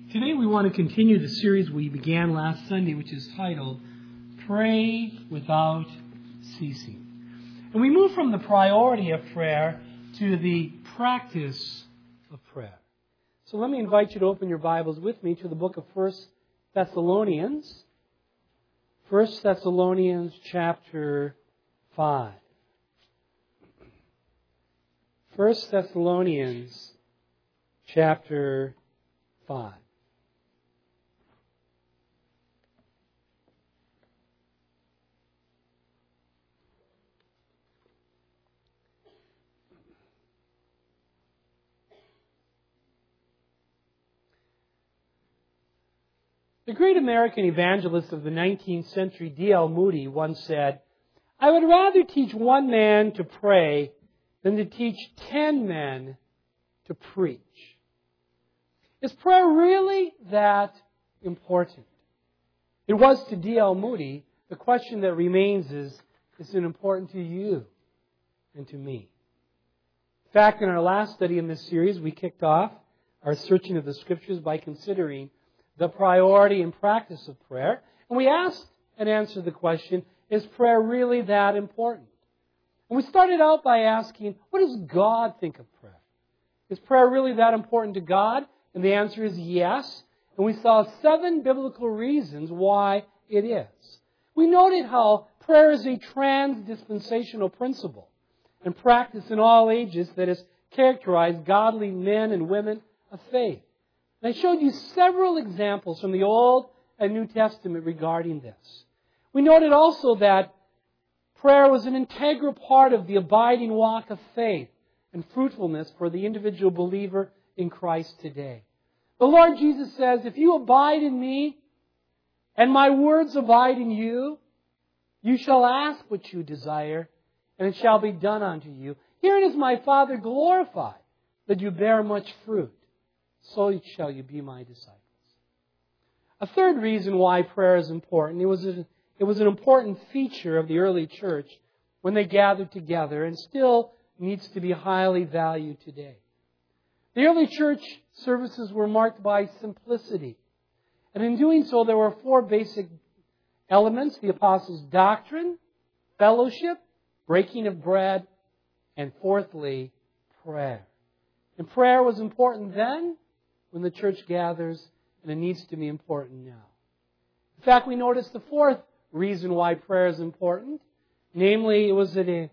Today we want to continue the series we began last Sunday, which is titled, Pray Without Ceasing. And we move from the priority of prayer to the practice of prayer. So let me invite you to open your Bibles with me to the book of 1 Thessalonians. 1 Thessalonians chapter 5. 1 Thessalonians chapter 5. The great American evangelist of the 19th century, D.L. Moody, once said, "I would rather teach one man to pray than to teach 10 men to preach." Is prayer really that important? It was to D.L. Moody. The question that remains is it important to you and to me? In fact, in our last study in this series, we kicked off our searching of the Scriptures by considering the priority and practice of prayer. And we asked and answered the question, is prayer really that important? And we started out by asking, what does God think of prayer? Is prayer really that important to God? And the answer is yes. And we saw 7 biblical reasons why it is. We noted how prayer is a trans-dispensational principle and practice in all ages that has characterized godly men and women of faith. And I showed you several examples from the Old and New Testament regarding this. We noted also that prayer was an integral part of the abiding walk of faith and fruitfulness for the individual believer in Christ today. The Lord Jesus says, if you abide in me and my words abide in you, you shall ask what you desire and it shall be done unto you. Herein is my Father glorified, that you bear much fruit. So shall you be my disciples. A third reason why prayer is important, it was an important feature of the early church when they gathered together and still needs to be highly valued today. The early church services were marked by simplicity. And in doing so, there were 4 basic elements: the apostles' doctrine, fellowship, breaking of bread, and fourthly, prayer. And prayer was important then, when the church gathers, and it needs to be important now. In fact, we notice the 4th reason why prayer is important. Namely, it was an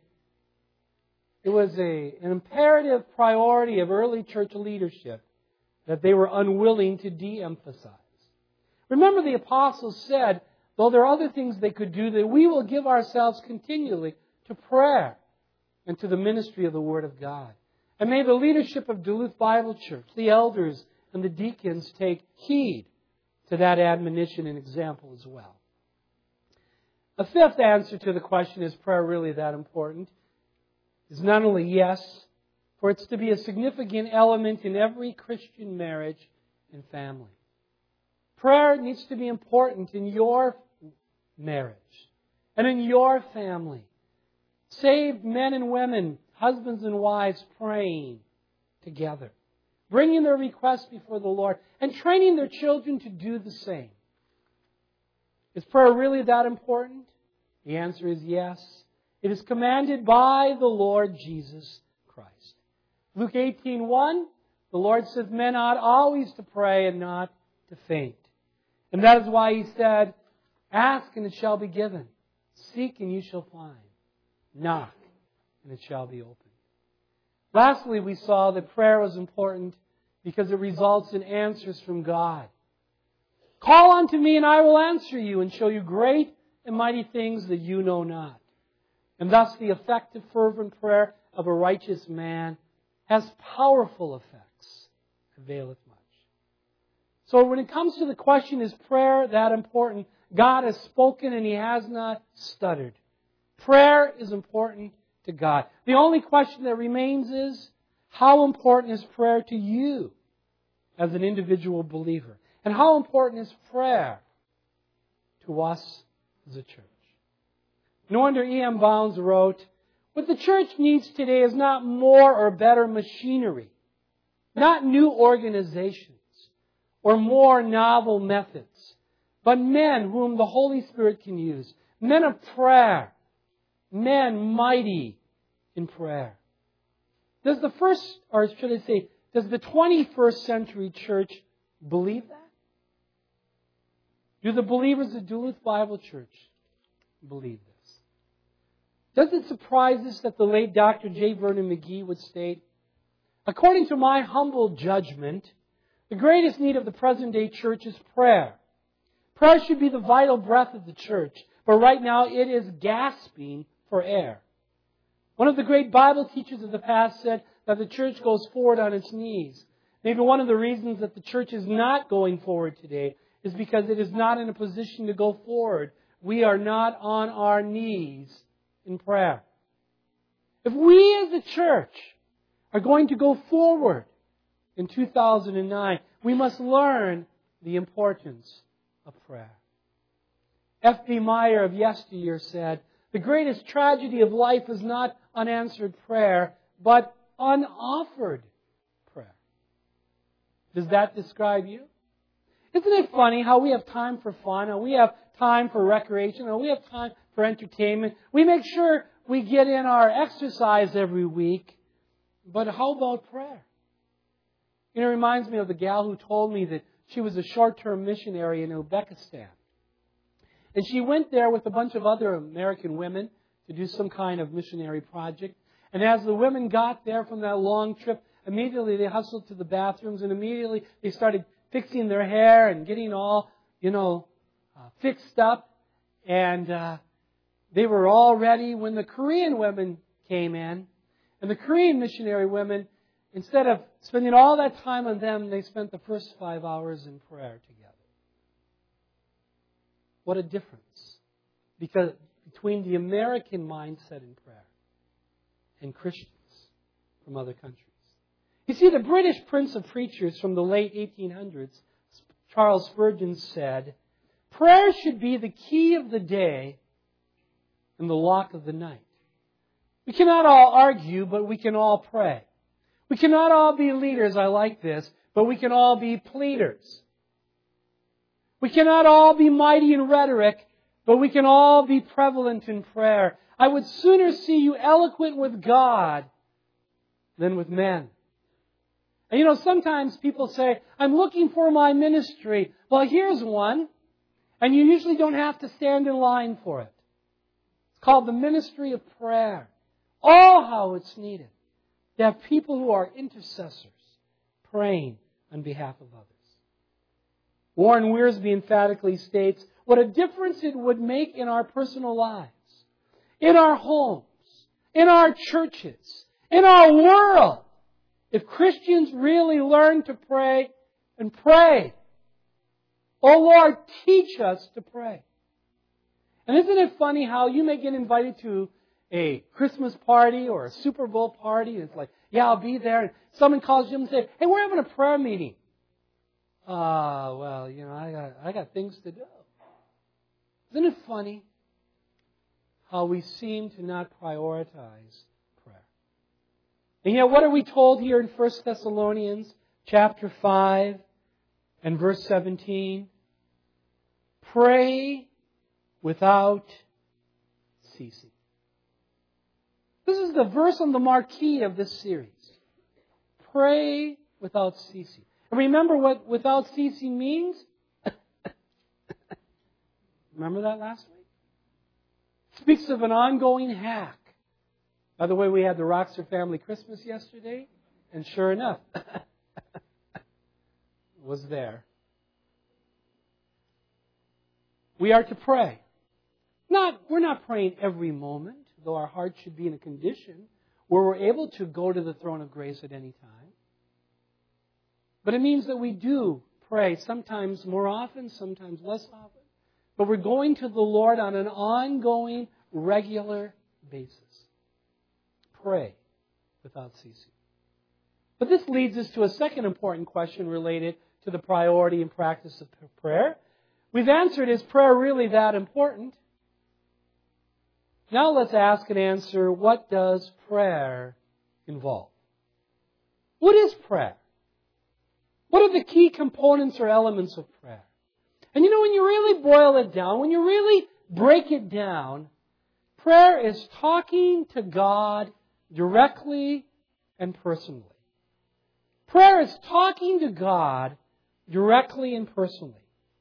imperative priority of early church leadership that they were unwilling to de-emphasize. Remember, the apostles said, though there are other things they could do, that we will give ourselves continually to prayer and to the ministry of the Word of God. And may the leadership of Duluth Bible Church, the elders and the deacons, take heed to that admonition and example as well. A 5th answer to the question, is prayer really that important, is not only yes, for it's to be a significant element in every Christian marriage and family. Prayer needs to be important in your marriage and in your family. Saved men and women, husbands and wives, praying together, bringing their requests before the Lord, and training their children to do the same. Is prayer really that important? The answer is yes. It is commanded by the Lord Jesus Christ. Luke 18:1, the Lord says, men ought always to pray and not to faint. And that is why He said, ask and it shall be given. Seek and you shall find. Knock and it shall be opened. Lastly, we saw that prayer was important because it results in answers from God. Call unto me and I will answer you and show you great and mighty things that you know not. And thus the effective fervent prayer of a righteous man has powerful effects, availeth much. So when it comes to the question, is prayer that important? God has spoken and He has not stuttered. Prayer is important to God. The only question that remains is, how important is prayer to you as an individual believer? And how important is prayer to us as a church? No wonder E.M. Bounds wrote, what the church needs today is not more or better machinery, not new organizations or more novel methods, but men whom the Holy Spirit can use. Men of prayer. Men mighty in prayer. Does the 21st century church believe that? Do the believers of Duluth Bible Church believe this? Does it surprise us that the late Dr. J. Vernon McGee would state, according to my humble judgment, the greatest need of the present day church is prayer. Prayer should be the vital breath of the church, but right now it is gasping for air. One of the great Bible teachers of the past said that the church goes forward on its knees. Maybe one of the reasons that the church is not going forward today is because it is not in a position to go forward. We are not on our knees in prayer. If we as a church are going to go forward in 2009, we must learn the importance of prayer. F.B. Meyer of yesteryear said, the greatest tragedy of life is not unanswered prayer, but unoffered prayer. Does that describe you? Isn't it funny how we have time for fun, how we have time for recreation, how we have time for entertainment? We make sure we get in our exercise every week, but how about prayer? It reminds me of the gal who told me that she was a short-term missionary in Uzbekistan. And she went there with a bunch of other American women to do some kind of missionary project. And as the women got there from that long trip, immediately they hustled to the bathrooms and immediately they started fixing their hair and getting all, fixed up. And they were all ready when the Korean women came in. And the Korean missionary women, instead of spending all that time on them, they spent the first 5 hours in prayer together. What a difference between the American mindset in prayer and Christians from other countries. You see, the British Prince of Preachers from the late 1800s, Charles Spurgeon, said, prayer should be the key of the day and the lock of the night. We cannot all argue, but we can all pray. We cannot all be leaders, I like this, but we can all be pleaders. We cannot all be mighty in rhetoric, but we can all be prevalent in prayer. I would sooner see you eloquent with God than with men. And sometimes people say, I'm looking for my ministry. Well, here's one. And you usually don't have to stand in line for it. It's called the ministry of prayer. Oh, how it's needed to have people who are intercessors praying on behalf of others. Warren Wiersbe emphatically states what a difference it would make in our personal lives, in our homes, in our churches, in our world, if Christians really learn to pray and pray. Oh Lord, teach us to pray. And isn't it funny how you may get invited to a Christmas party or a Super Bowl party, and it's like, yeah, I'll be there. And someone calls you and says, hey, we're having a prayer meeting. I got things to do. Isn't it funny how we seem to not prioritize prayer? And yet, what are we told here in 1 Thessalonians chapter 5 and verse 17? Pray without ceasing. This is the verse on the marquee of this series. Pray without ceasing. And remember what without ceasing means? Remember that last week? It speaks of an ongoing hack. By the way, we had the Roxer family Christmas yesterday, and sure enough, it was there. We are to pray. We're not praying every moment, though our heart should be in a condition where we're able to go to the throne of grace at any time. But it means that we do pray, sometimes more often, sometimes less often. But we're going to the Lord on an ongoing, regular basis. Pray without ceasing. But this leads us to a second important question related to the priority and practice of prayer. We've answered, is prayer really that important? Now let's ask and answer, what does prayer involve? What is prayer? What are the key components or elements of prayer? And you know, when you really boil it down, when you really break it down, prayer is talking to God directly and personally. Prayer is talking to God directly and personally.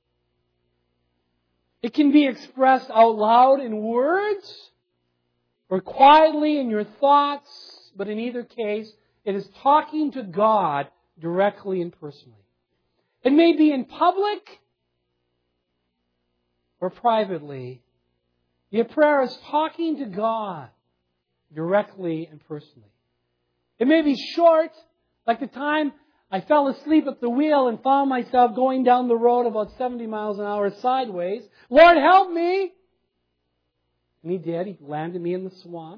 It can be expressed out loud in words or quietly in your thoughts, but in either case, it is talking to God directly and personally. It may be in public or privately. Yet prayer is talking to God directly and personally. It may be short, like the time I fell asleep at the wheel and found myself going down the road about 70 miles an hour sideways. Lord, help me! And He did. He landed me in the swamp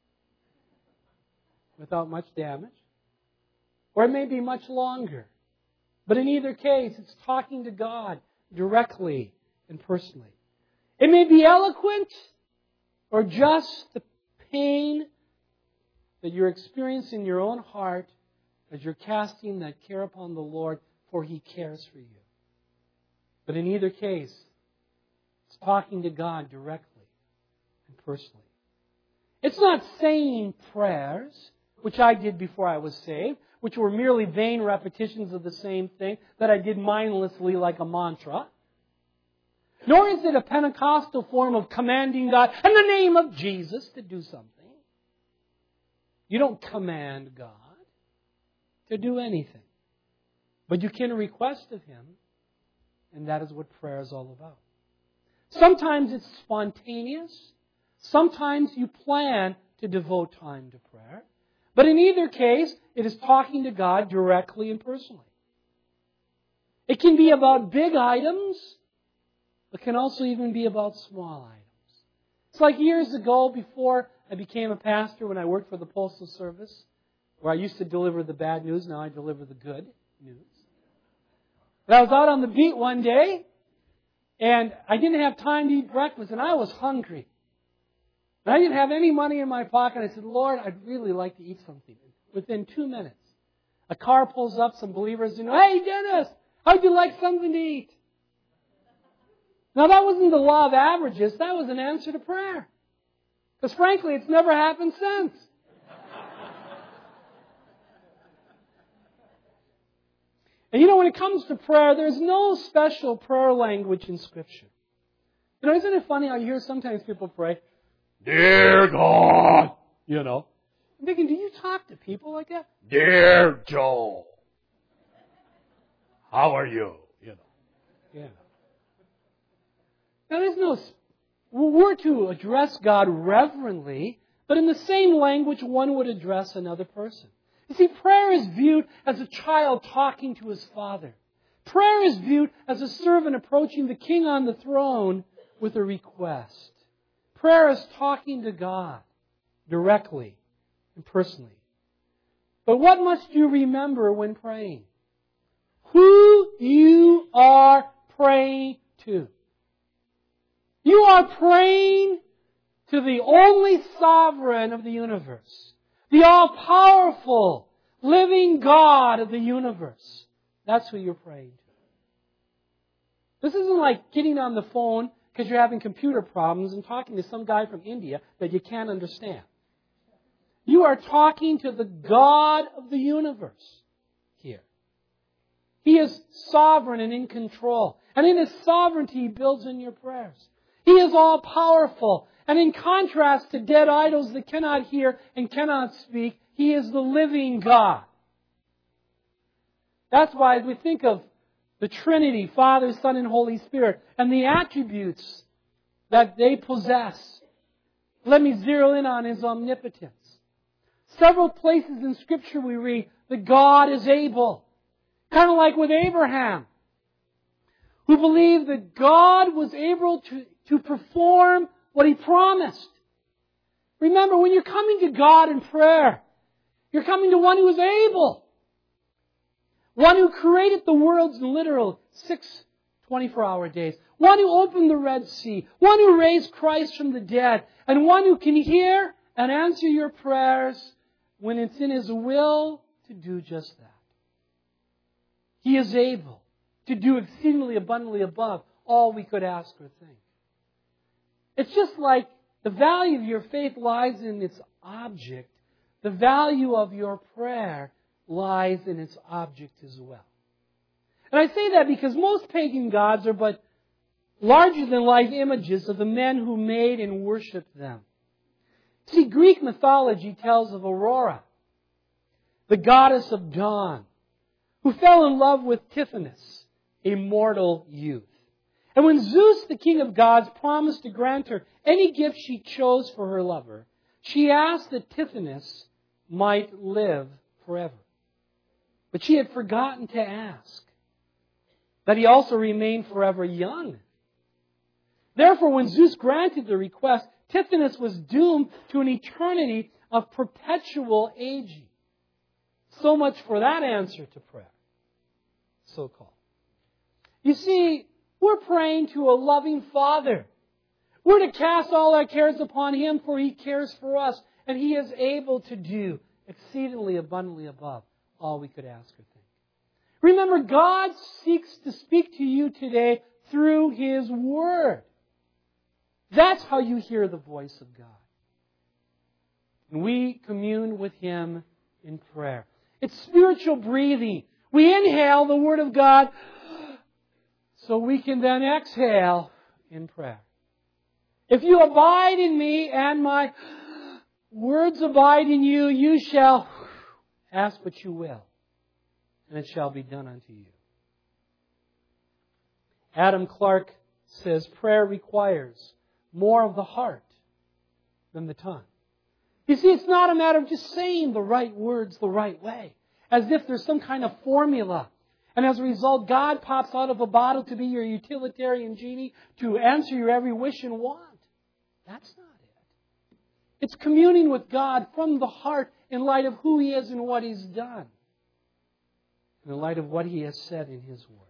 without much damage. Or it may be much longer. But in either case, it's talking to God directly and personally. It may be eloquent or just the pain that you're experiencing in your own heart as you're casting that care upon the Lord, for He cares for you. But in either case, it's talking to God directly and personally. It's not saying prayers, which I did before I was saved, which were merely vain repetitions of the same thing that I did mindlessly like a mantra. Nor is it a Pentecostal form of commanding God in the name of Jesus to do something. You don't command God to do anything. But you can request of Him, and that is what prayer is all about. Sometimes it's spontaneous. Sometimes you plan to devote time to prayer. But in either case, it is talking to God directly and personally. It can be about big items. It can also even be about small items. It's like years ago, before I became a pastor, when I worked for the Postal Service, where I used to deliver the bad news, now I deliver the good news. But I was out on the beat one day, and I didn't have time to eat breakfast, and I was hungry. And I didn't have any money in my pocket. I said, Lord, I'd really like to eat something. Within 2 minutes, a car pulls up, some believers, hey, Dennis, how'd you like something to eat? Now, that wasn't the law of averages. That was an answer to prayer. Because frankly, it's never happened since. And you know, when it comes to prayer, there's no special prayer language in Scripture. You know, isn't it funny how you hear sometimes people pray, Dear God, you know. I'm thinking, do you talk to people like that? Dear Joe, how are you? You know. Yeah. Now, there's no... We're to address God reverently, but in the same language one would address another person. You see, prayer is viewed as a child talking to his father. Prayer is viewed as a servant approaching the king on the throne with a request. Prayer is talking to God directly and personally. But what must you remember when praying? Who you are praying to. You are praying to the only sovereign of the universe. The all-powerful, living God of the universe. That's who you're praying to. This isn't like getting on the phone because you're having computer problems and talking to some guy from India that you can't understand. You are talking to the God of the universe here. He is sovereign and in control. And in His sovereignty, He builds in your prayers. He is all-powerful. And in contrast to dead idols that cannot hear and cannot speak, He is the living God. That's why as we think of the Trinity, Father, Son, and Holy Spirit, and the attributes that they possess, let me zero in on His omnipotence. Several places in Scripture we read that God is able. Kind of like with Abraham, who believed that God was able to perform what He promised. Remember, when you're coming to God in prayer, you're coming to one who is able. One who created the world's literal 6 24-hour days. One who opened the Red Sea. One who raised Christ from the dead. And one who can hear and answer your prayers when it's in His will to do just that. He is able to do exceedingly abundantly above all we could ask or think. It's just like the value of your faith lies in its object. The value of your prayer lies in its object as well. And I say that because most pagan gods are but larger-than-life images of the men who made and worshipped them. See, Greek mythology tells of Aurora, the goddess of dawn, who fell in love with Tithonus, a mortal youth. And when Zeus, the king of gods, promised to grant her any gift she chose for her lover, she asked that Tithonus might live forever. But she had forgotten to ask that he also remained forever young. Therefore, when Zeus granted the request, Tithonus was doomed to an eternity of perpetual aging. So much for that answer to prayer, so-called. You see, we're praying to a loving Father. We're to cast all our cares upon Him, for He cares for us, and He is able to do exceedingly abundantly above all we could ask or think. Remember, God seeks to speak to you today through His Word. That's how you hear the voice of God. And we commune with Him in prayer. It's spiritual breathing. We inhale the Word of God so we can then exhale in prayer. If you abide in me and my words abide in you, you shall ask what you will, and it shall be done unto you. Adam Clark says prayer requires more of the heart than the tongue. You see, it's not a matter of just saying the right words the right way, as if there's some kind of formula. And as a result, God pops out of a bottle to be your utilitarian genie to answer your every wish and want. That's not it. It's communing with God from the heart in light of who He is and what He's done, in light of what He has said in His Word.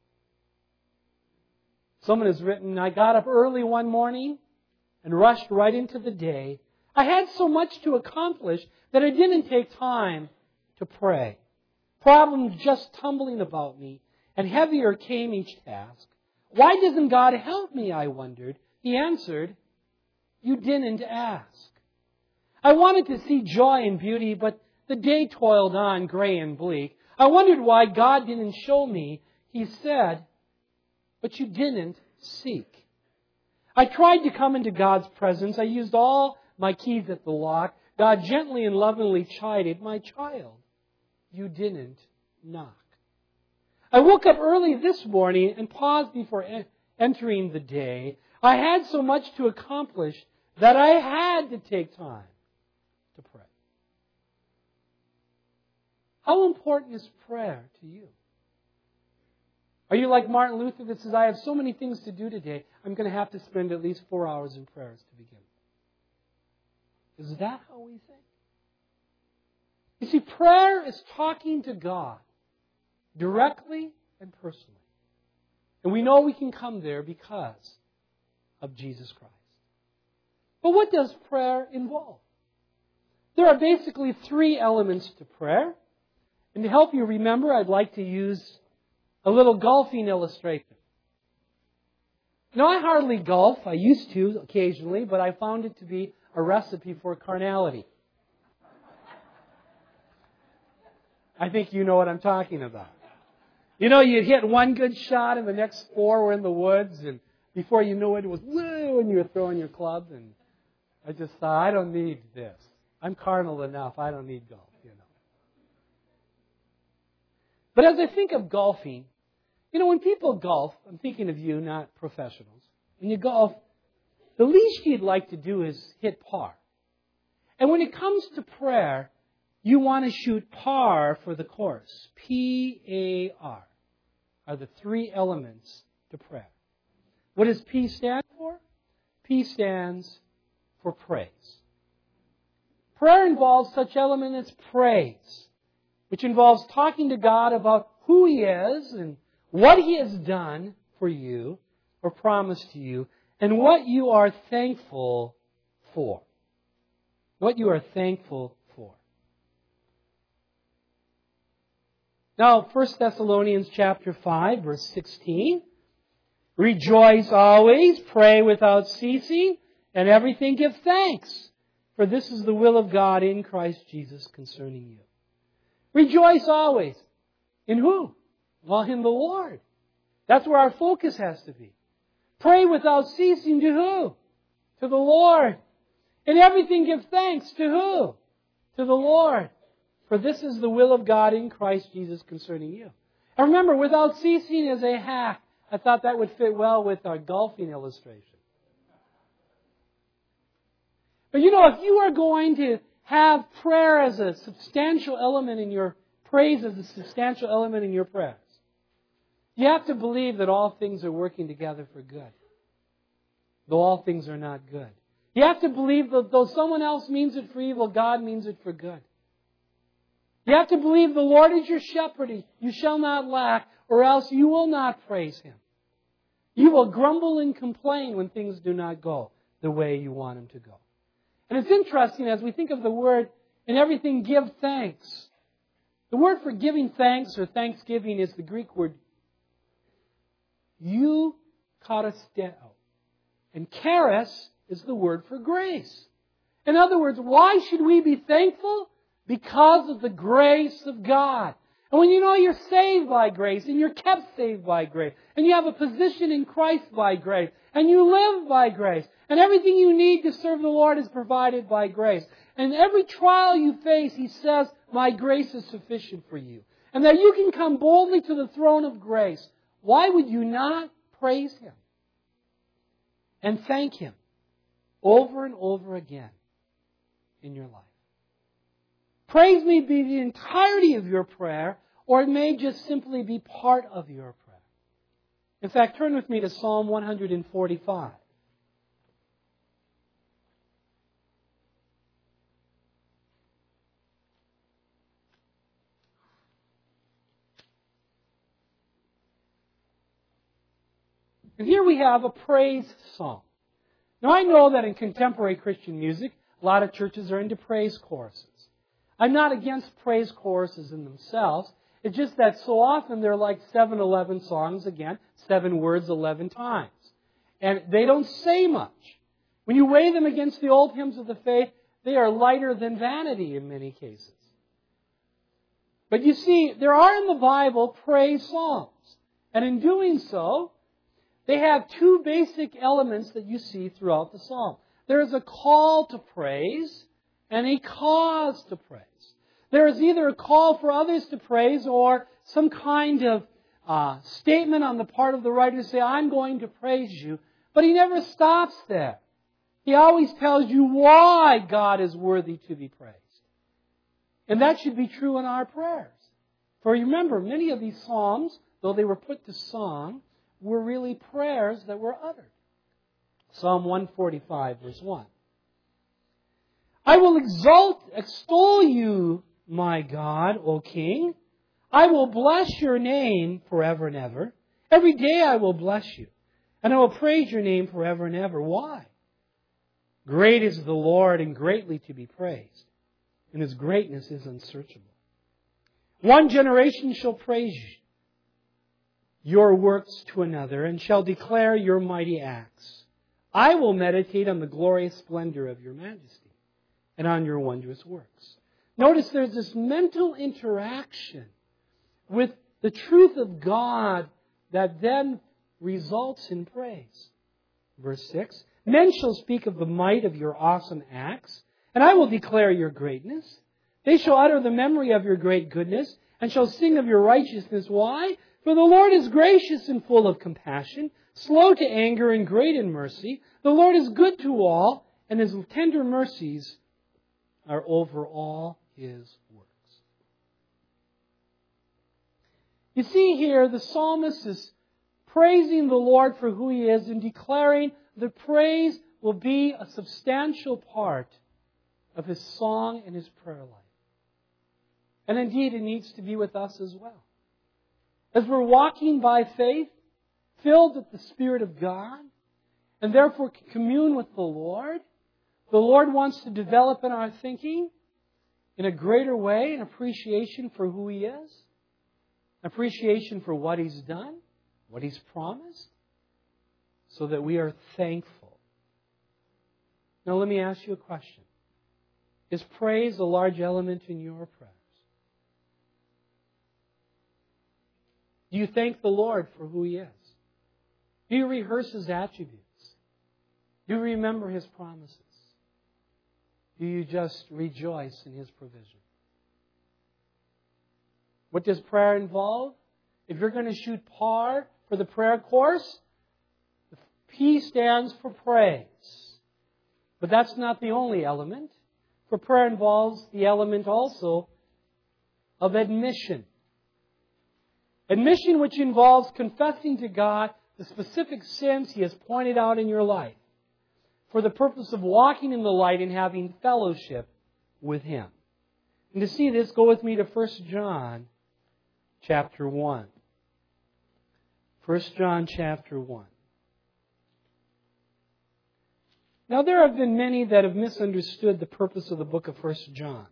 Someone has written, I got up early one morning and rushed right into the day. I had so much to accomplish that I didn't take time to pray. Problems just tumbling about me, and heavier came each task. Why doesn't God help me, I wondered. He answered, you didn't ask. I wanted to see joy and beauty, but the day toiled on, gray and bleak. I wondered why God didn't show me. He said, but you didn't seek. I tried to come into God's presence. I used all my keys at the lock. God gently and lovingly chided, my child, you didn't knock. I woke up early this morning and paused before entering the day. I had so much to accomplish that I had to take time to pray. How important is prayer to you? Are you like Martin Luther that says, I have so many things to do today, I'm going to have to spend at least 4 hours in prayers to begin with? Is that how we think? You see, prayer is talking to God directly and personally. And we know we can come there because of Jesus Christ. But what does prayer involve? There are basically 3 elements to prayer. And to help you remember, I'd like to use a little golfing illustration. Now, I hardly golf. I used to occasionally, but I found it to be a recipe for carnality. I think you know what I'm talking about. You know, you'd hit one good shot and the next 4 were in the woods, and before you knew it, it was woo, and you were throwing your club, and I just thought, I don't need this. I'm carnal enough. I don't need golf, you know. But as I think of golfing, you know, when people golf, I'm thinking of you, not professionals. When you golf, the least you'd like to do is hit par. And when it comes to prayer, you want to shoot par for the course. P-A-R are the 3 elements to prayer. What does P stand for? P stands for praise. Prayer involves such element as praise, which involves talking to God about who He is and what He has done for you or promised to you, and what you are thankful for. What you are thankful for. Now, 1 Thessalonians chapter 5, verse 16. Rejoice always, pray without ceasing, and everything give thanks. For this is the will of God in Christ Jesus concerning you. Rejoice always. In who? Well, in the Lord. That's where our focus has to be. Pray without ceasing to who? To the Lord. And everything give thanks to who? To the Lord. For this is the will of God in Christ Jesus concerning you. And remember, without ceasing is a hack. I thought that would fit well with our golfing illustration. But if you are going to have prayer as a substantial element in your praise as a substantial element in your prayers, you have to believe that all things are working together for good, though all things are not good. You have to believe that though someone else means it for evil, God means it for good. You have to believe the Lord is your shepherd. You shall not lack, or else you will not praise Him. You will grumble and complain when things do not go the way you want them to go. And it's interesting as we think of the word, in everything give thanks. The word for giving thanks or thanksgiving is the Greek word eucharisteo. And charis is the word for grace. In other words, why should we be thankful? Because of the grace of God. And when you know you're saved by grace, and you're kept saved by grace, and you have a position in Christ by grace, and you live by grace, and everything you need to serve the Lord is provided by grace. And every trial you face, He says, my grace is sufficient for you. And that you can come boldly to the throne of grace. Why would you not praise Him? And thank Him over and over again in your life. Praise may be the entirety of your prayer, or it may just simply be part of your prayer. In fact, turn with me to Psalm 145. And here we have a praise song. Now I know that in contemporary Christian music, a lot of churches are into praise choruses. I'm not against praise choruses in themselves. It's just that so often they're like 7-11 songs again, 7 words 11 times. And they don't say much. When you weigh them against the old hymns of the faith, they are lighter than vanity in many cases. But you see, there are in the Bible praise songs. And in doing so, they have 2 basic elements that you see throughout the psalm. There is a call to praise and a cause to praise. There is either a call for others to praise or some kind of statement on the part of the writer to say, I'm going to praise you. But he never stops there. He always tells you why God is worthy to be praised. And that should be true in our prayers. For remember, many of these psalms, though they were put to song, were really prayers that were uttered. Psalm 145, verse 1. I will extol you, my God, O King. I will bless your name forever and ever. Every day I will bless you. And I will praise your name forever and ever. Why? Great is the Lord and greatly to be praised. And His greatness is unsearchable. One generation shall praise your works to another and shall declare your mighty acts. I will meditate on the glorious splendor of your majesty and on your wondrous works. Notice there's this mental interaction with the truth of God that then results in praise. Verse 6, men shall speak of the might of your awesome acts, and I will declare your greatness. They shall utter the memory of your great goodness, and shall sing of your righteousness. Why? For the Lord is gracious and full of compassion, slow to anger and great in mercy. The Lord is good to all, and His tender mercies are over all His works. You see here, the psalmist is praising the Lord for who He is and declaring that praise will be a substantial part of his song and his prayer life. And indeed, it needs to be with us as well. As we're walking by faith, filled with the Spirit of God, and therefore commune with the Lord wants to develop in our thinking in a greater way an appreciation for who He is, appreciation for what He's done, what He's promised, so that we are thankful. Now let me ask you a question. Is praise a large element in your prayers? Do you thank the Lord for who He is? Do you rehearse His attributes? Do you remember His promises? Do you just rejoice in His provision? What does prayer involve? If you're going to shoot par for the prayer course, the P stands for praise. But that's not the only element. For prayer involves the element also of admission. Admission which involves confessing to God the specific sins He has pointed out in your life for the purpose of walking in the light and having fellowship with Him. And to see this, go with me to 1 John chapter 1. 1 John chapter 1. Now there have been many that have misunderstood the purpose of the book of 1 John.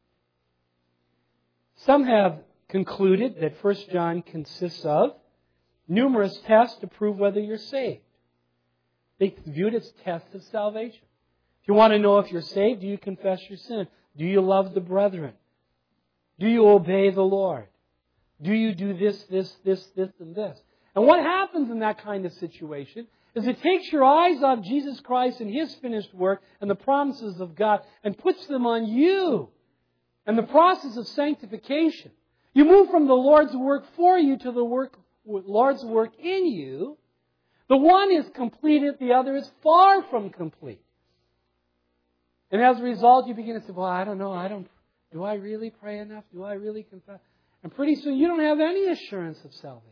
Some have concluded that 1 John consists of numerous tests to prove whether you're saved. They view it as tests of salvation. If you want to know if you're saved, do you confess your sin? Do you love the brethren? Do you obey the Lord? Do you do this, and this? And what happens in that kind of situation is it takes your eyes off Jesus Christ and His finished work and the promises of God and puts them on you and the process of sanctification. You move from the Lord's work for you to the Lord's work in you. The one is completed, the other is far from complete. And as a result, you begin to say, well, I don't know, do I really pray enough? Do I really confess? And pretty soon you don't have any assurance of salvation.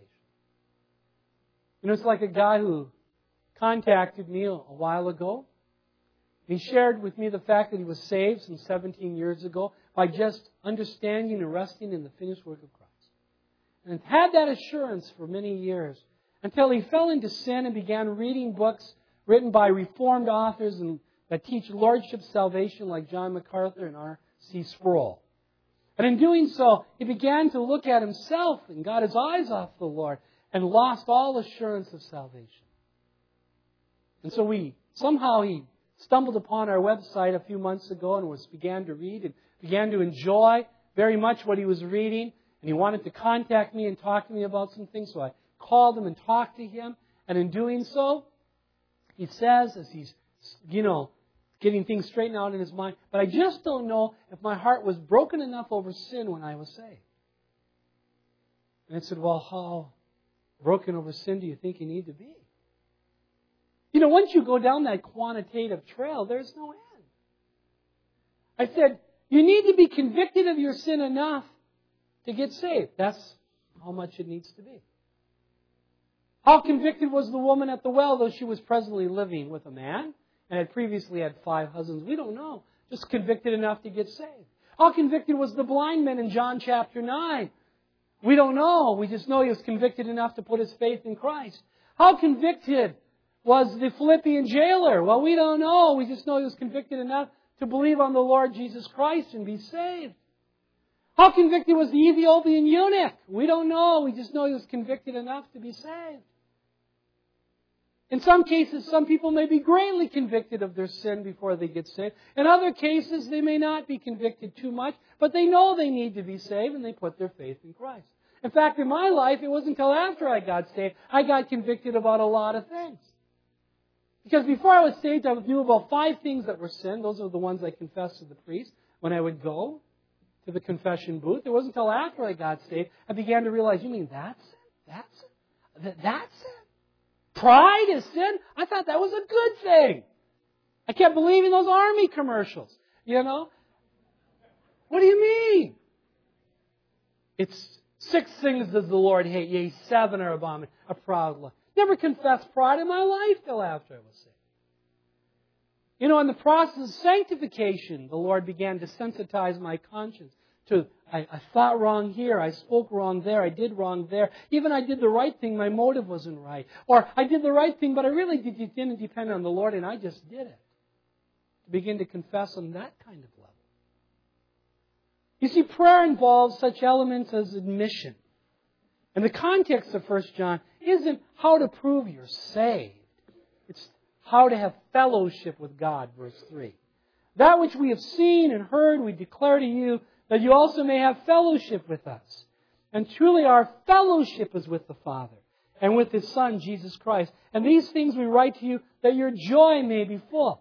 You know, it's like a guy who contacted me a while ago. He shared with me the fact that he was saved some 17 years ago by just understanding and resting in the finished work of Christ. And had that assurance for many years until he fell into sin and began reading books written by Reformed authors that teach lordship salvation like John MacArthur and R.C. Sproul. And in doing so, he began to look at himself and got his eyes off the Lord and lost all assurance of salvation. And so he stumbled upon our website a few months ago and began to read and began to enjoy very much what he was reading. And he wanted to contact me and talk to me about some things. So I called him and talked to him. And in doing so, he says, as he's, getting things straightened out in his mind, but I just don't know if my heart was broken enough over sin when I was saved. And I said, well, how broken over sin do you think you need to be? Once you go down that quantitative trail, there's no end. I said, you need to be convicted of your sin enough to get saved. That's how much it needs to be. How convicted was the woman at the well, though she was presently living with a man and had previously had 5 husbands? We don't know. Just convicted enough to get saved. How convicted was the blind man in John chapter 9? We don't know. We just know he was convicted enough to put his faith in Christ. How convicted was the Philippian jailer? Well, we don't know. We just know he was convicted enough to believe on the Lord Jesus Christ and be saved. How convicted was the Ethiopian eunuch? We don't know. We just know he was convicted enough to be saved. In some cases, some people may be greatly convicted of their sin before they get saved. In other cases, they may not be convicted too much, but they know they need to be saved and they put their faith in Christ. In fact, in my life, it wasn't until after I got saved, I got convicted about a lot of things. Because before I was saved, I knew about 5 things that were sin. Those are the ones I confessed to the priest when I would go to the confession booth. It wasn't until after I got saved, I began to realize, you mean that's sin? That's sin? Pride is sin? I thought that was a good thing. I kept believing those army commercials. What do you mean? It's 6 things does the Lord hate, yea, 7 are abominable, a proud life. Never confessed pride in my life till after I was saved. In the process of sanctification, the Lord began to sensitize my conscience to, I thought wrong here, I spoke wrong there, I did wrong there. Even I did the right thing, my motive wasn't right. Or I did the right thing, but I really didn't depend on the Lord and I just did it. To begin to confess on that kind of level. You see, prayer involves such elements as admission. And the context of 1 John isn't how to prove you're saved. It's how to have fellowship with God, verse 3. That which we have seen and heard, we declare to you, that you also may have fellowship with us. And truly our fellowship is with the Father and with His Son, Jesus Christ. And these things we write to you, that your joy may be full.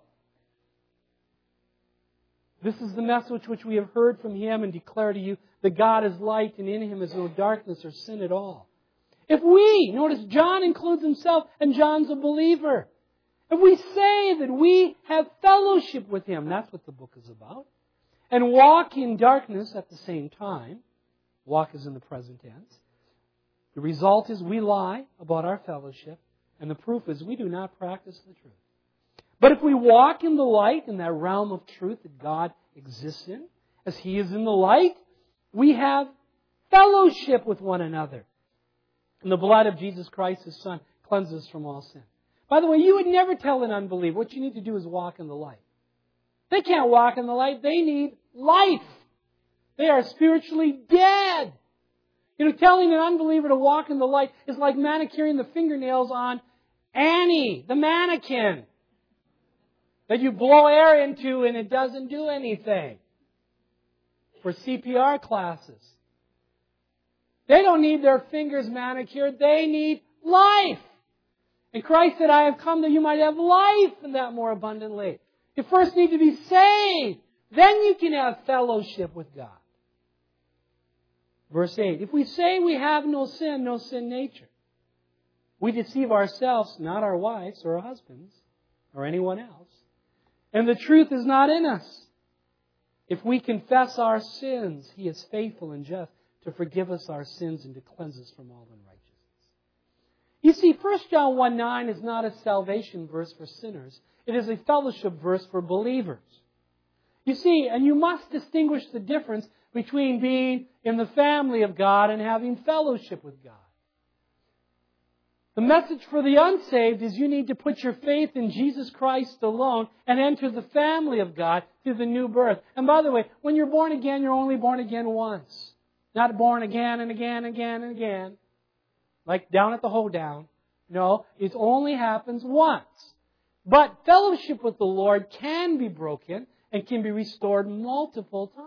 This is the message which we have heard from Him and declare to you, that God is light and in Him is no darkness or sin at all. If we, notice John includes himself, and John's a believer. If we say that we have fellowship with Him, that's what the book is about, and walk in darkness at the same time, walk is in the present tense, the result is we lie about our fellowship, and the proof is we do not practice the truth. But if we walk in the light, in that realm of truth that God exists in, as He is in the light, we have fellowship with one another. And the blood of Jesus Christ, His Son, cleanses us from all sin. By the way, you would never tell an unbeliever, what you need to do is walk in the light. They can't walk in the light. They need life. They are spiritually dead. Telling an unbeliever to walk in the light is like manicuring the fingernails on Annie, the mannequin, that you blow air into and it doesn't do anything. For CPR classes. They don't need their fingers manicured. They need life. And Christ said, I have come that you might have life and that more abundantly. You first need to be saved. Then you can have fellowship with God. Verse 8, if we say we have no sin nature, we deceive ourselves, not our wives or our husbands or anyone else. And the truth is not in us. If we confess our sins, He is faithful and just to forgive us our sins and to cleanse us from all unrighteousness. You see, 1 John 1:9 is not a salvation verse for sinners. It is a fellowship verse for believers. You see, and you must distinguish the difference between being in the family of God and having fellowship with God. The message for the unsaved is you need to put your faith in Jesus Christ alone and enter the family of God through the new birth. And by the way, when you're born again, you're only born again once. Not born again and again and again and again. Like down at the hoedown. No, it only happens once. But fellowship with the Lord can be broken and can be restored multiple times.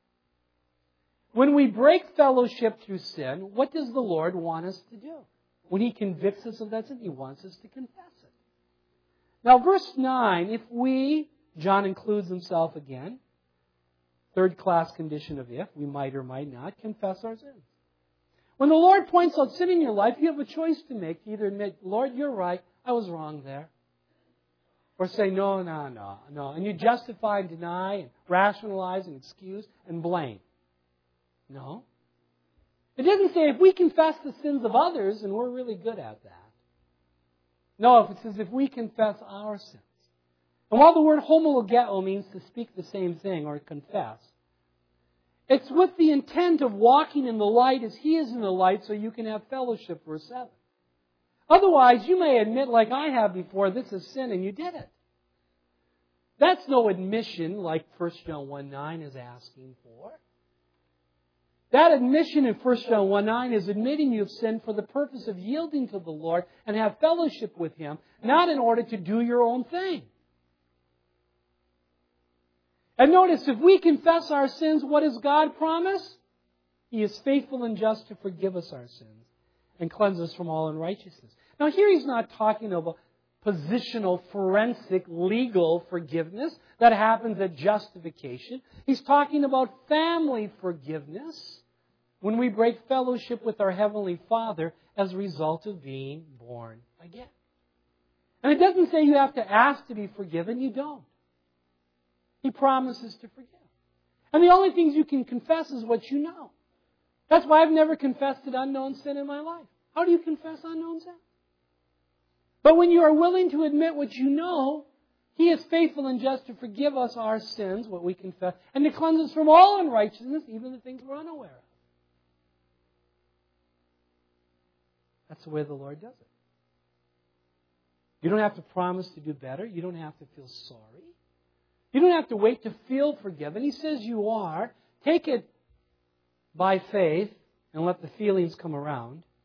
When we break fellowship through sin, what does the Lord want us to do? When He convicts us of that sin, He wants us to confess it. Now, verse 9, if we, John includes himself again, third class condition of if, we might or might not confess our sins. When the Lord points out sin in your life, you have a choice to make. To either admit, Lord, you're right, I was wrong there. Or say, no. And you justify and deny and rationalize and excuse and blame. No. It doesn't say if we confess the sins of others, and we're really good at that. No, it says if we confess our sins. And while the word homologeo means to speak the same thing or confess, it's with the intent of walking in the light as He is in the light so you can have fellowship, verse 7. Otherwise, you may admit, like I have before, this is sin, and you did it. That's no admission like 1 John 1:9 is asking for. That admission in 1 John 1:9 is admitting you've sinned for the purpose of yielding to the Lord and have fellowship with Him, not in order to do your own thing. And notice, if we confess our sins, what does God promise? He is faithful and just to forgive us our sins and cleanse us from all unrighteousness. Now here He's not talking about positional, forensic, legal forgiveness that happens at justification. He's talking about family forgiveness when we break fellowship with our Heavenly Father as a result of being born again. And it doesn't say you have to ask to be forgiven. You don't. He promises to forgive. And the only things you can confess is what you know. That's why I've never confessed an unknown sin in my life. How do you confess unknown sin? But when you are willing to admit what you know, He is faithful and just to forgive us our sins, what we confess, and to cleanse us from all unrighteousness, even the things we're unaware of. That's the way the Lord does it. You don't have to promise to do better. You don't have to feel sorry. You don't have to wait to feel forgiven. He says you are. Take it by faith and let the feelings come around.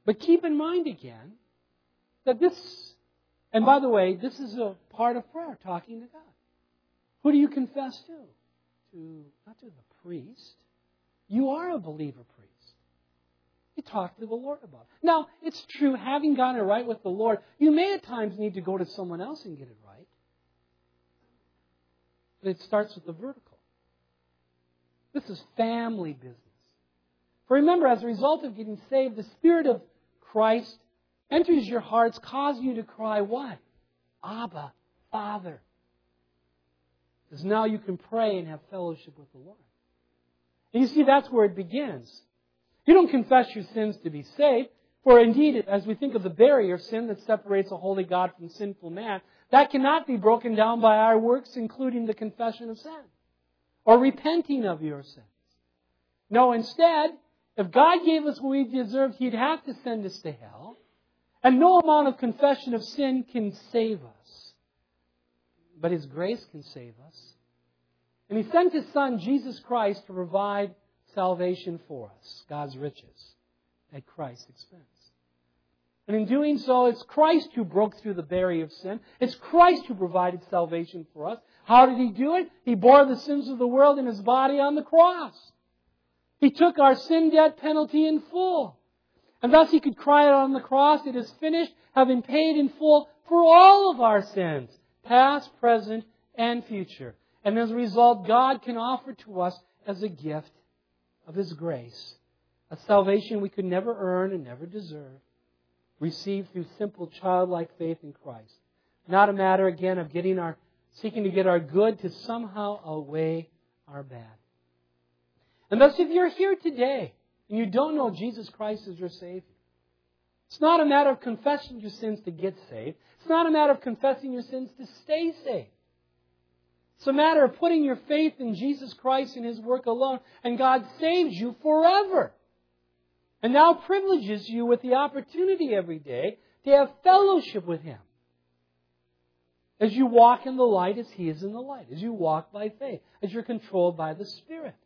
But keep in mind again that this, and by the way, this is a part of prayer, talking to God. Who do you confess to? Not to the priest. You are a believer priest. You talk to the Lord about it. Now, it's true, having gotten it right with the Lord, you may at times need to go to someone else and get it right. But it starts with the vertical. This is family business. For remember, as a result of getting saved, the Spirit of Christ enters your hearts, causing you to cry, what? Abba, Father. Because now you can pray and have fellowship with the Lord. And you see, that's where it begins. You don't confess your sins to be saved. For indeed, as we think of the barrier of sin that separates a holy God from sinful man, that cannot be broken down by our works, including the confession of sin or repenting of your sins. No, instead, if God gave us what we deserved, He'd have to send us to hell. And no amount of confession of sin can save us. But His grace can save us. And He sent His Son, Jesus Christ, to provide salvation for us, God's riches, at Christ's expense. And in doing so, it's Christ who broke through the barrier of sin. It's Christ who provided salvation for us. How did He do it? He bore the sins of the world in His body on the cross. He took our sin debt penalty in full. And thus He could cry out on the cross, "It is finished," having paid in full for all of our sins, past, present, and future. And as a result, God can offer to us as a gift of His grace a salvation we could never earn and never deserve, received through simple childlike faith in Christ. Not a matter, again, of seeking to get our good to somehow outweigh our bad. And thus, if you're here today and you don't know Jesus Christ as your Savior, it's not a matter of confessing your sins to get saved. It's not a matter of confessing your sins to stay saved. It's a matter of putting your faith in Jesus Christ and His work alone, and God saves you forever. And now privileges you with the opportunity every day to have fellowship with Him. As you walk in the light as He is in the light. As you walk by faith. As you're controlled by the Spirit.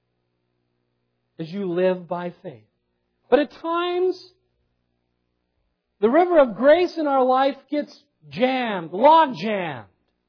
As you live by faith. But at times, the river of grace in our life gets jammed, log jammed,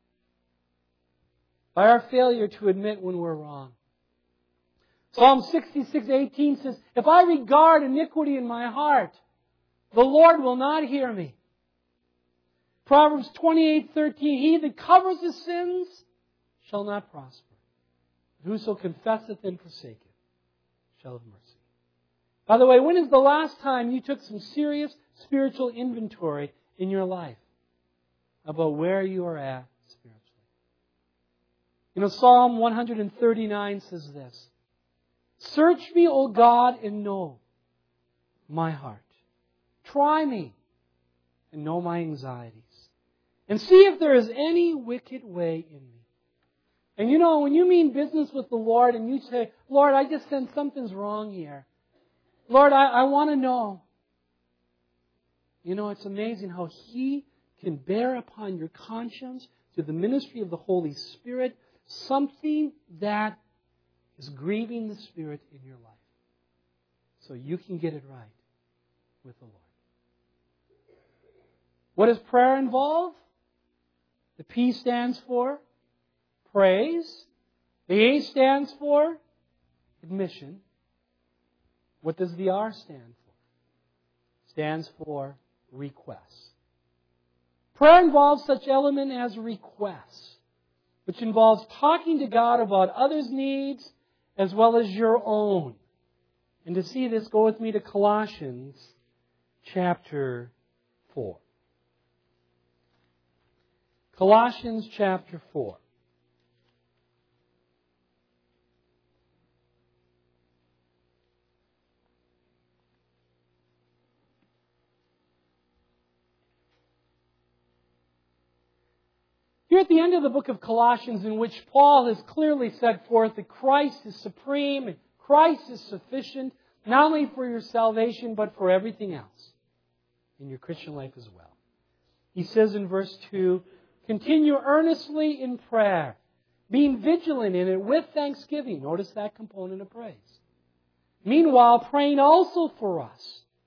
by our failure to admit when we're wrong. Psalm 66:18 says, "If I regard iniquity in my heart, the Lord will not hear me." Proverbs 28:13, "He that covers his sins shall not prosper. But whoso confesseth and forsaketh shall have mercy." By the way, when is the last time you took some serious spiritual inventory in your life about where you are at spiritually? You know, Psalm 139 says this, "Search me, O God, and know my heart. Try me and know my anxieties. And see if there is any wicked way in me." And you know, when you mean business with the Lord and you say, "Lord, I just sense something's wrong here. Lord, I want to know." You know, it's amazing how He can bear upon your conscience through the ministry of the Holy Spirit something that is grieving the Spirit in your life. So you can get it right with the Lord. What does prayer involve? The P stands for praise. The A stands for admission. What does the R stand for? It stands for request. Prayer involves such element as request, which involves talking to God about others' needs as well as your own. And to see this, go with me to Colossians chapter 4. Colossians chapter 4. Here at the end of the book of Colossians, in which Paul has clearly set forth that Christ is supreme and Christ is sufficient, not only for your salvation, but for everything else in your Christian life as well. He says in verse 2, "Continue earnestly in prayer, being vigilant in it with thanksgiving." Notice that component of praise. "Meanwhile, praying also for us,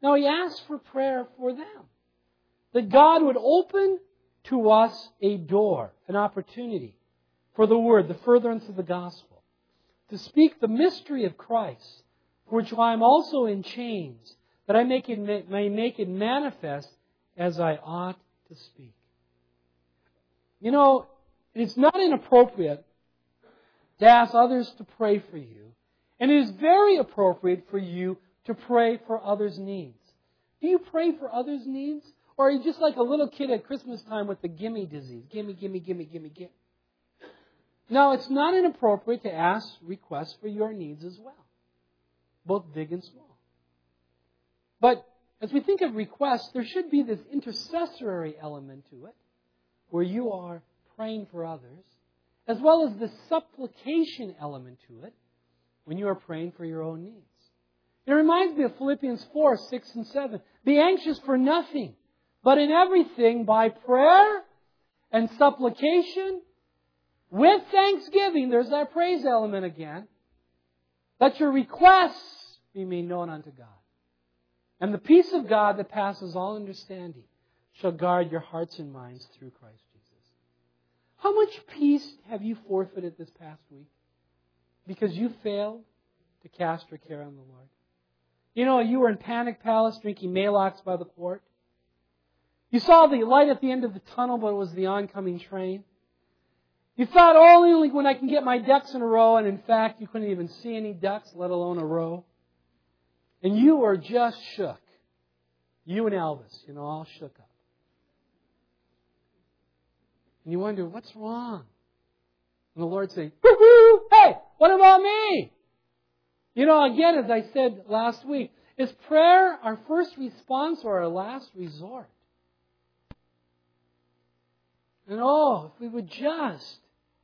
Now he asks for prayer for them. That God would open to us a door, an opportunity for the Word, the furtherance of the gospel, to speak the mystery of Christ, for which I am also in chains, that I may make it manifest as I ought to speak. You know, it's not inappropriate to ask others to pray for you, and it is very appropriate for you to pray for others' needs. Do you pray for others' needs? Or are you just like a little kid at Christmas time with the gimme disease? Gimme, gimme, gimme, gimme, gimme. No, it's not inappropriate to ask requests for your needs as well, both big and small. But as we think of requests, there should be this intercessory element to it, where you are praying for others, as well as the supplication element to it, when you are praying for your own needs. It reminds me of Philippians 4, 6, and 7. Be anxious for nothing, but in everything by prayer and supplication, with thanksgiving, there's that praise element again, let your requests be made known unto God. And the peace of God that passes all understanding shall guard your hearts and minds through Christ Jesus. How much peace have you forfeited this past week because you failed to cast your care on the Lord? You know, you were in Panic Palace drinking Maalox by the quart. You saw the light at the end of the tunnel, but it was the oncoming train. You thought, only when I can get my ducks in a row, and in fact, you couldn't even see any ducks, let alone a row. And you were just shook. You and Elvis, all shook up. And you wonder, what's wrong? And the Lord saying, woo-hoo, hey, what about me? Again, as I said last week, is prayer our first response or our last resort? And if we would just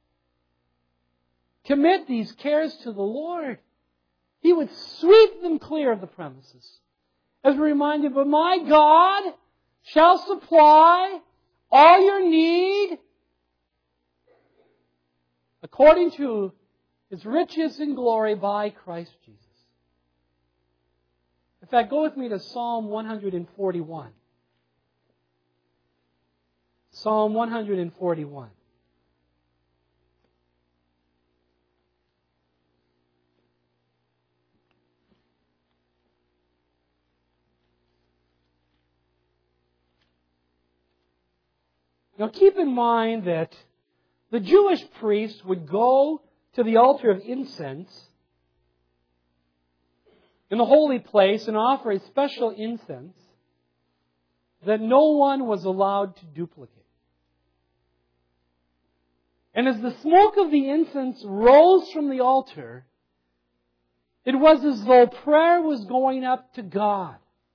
commit these cares to the Lord, He would sweep them clear of the premises. As a reminder, but my God shall supply all your need according to His riches and glory by Christ Jesus. In fact, go with me to Psalm 141. Psalm 141. Now keep in mind that the Jewish priest would go to the altar of incense in the holy place and offer a special incense that no one was allowed to duplicate. And as the smoke of the incense rose from the altar, it was as though prayer was going up to God.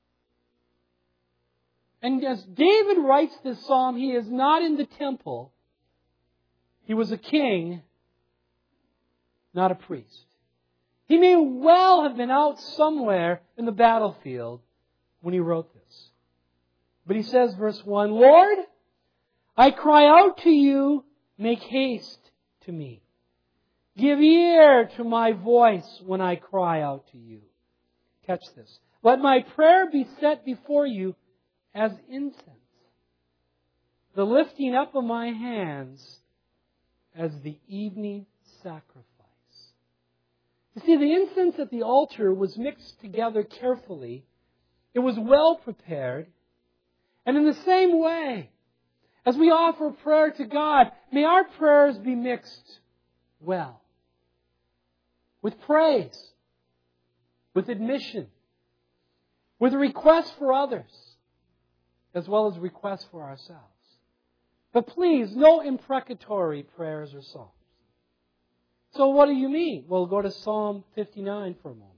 And as David writes this psalm, he is not in the temple. He was a king, not a priest. He may well have been out somewhere in the battlefield when he wrote this. But he says, verse 1, Lord, I cry out to you, make haste to me. Give ear to my voice when I cry out to you. Catch this. Let my prayer be set before you as incense, the lifting up of my hands as the evening sacrifice. You see, the incense at the altar was mixed together carefully. It was well prepared. And in the same way, as we offer prayer to God, may our prayers be mixed well. With praise, with admission, with requests for others, as well as requests for ourselves. But please, no imprecatory prayers or psalms. So what do you mean? Well, go to Psalm 59 for a moment.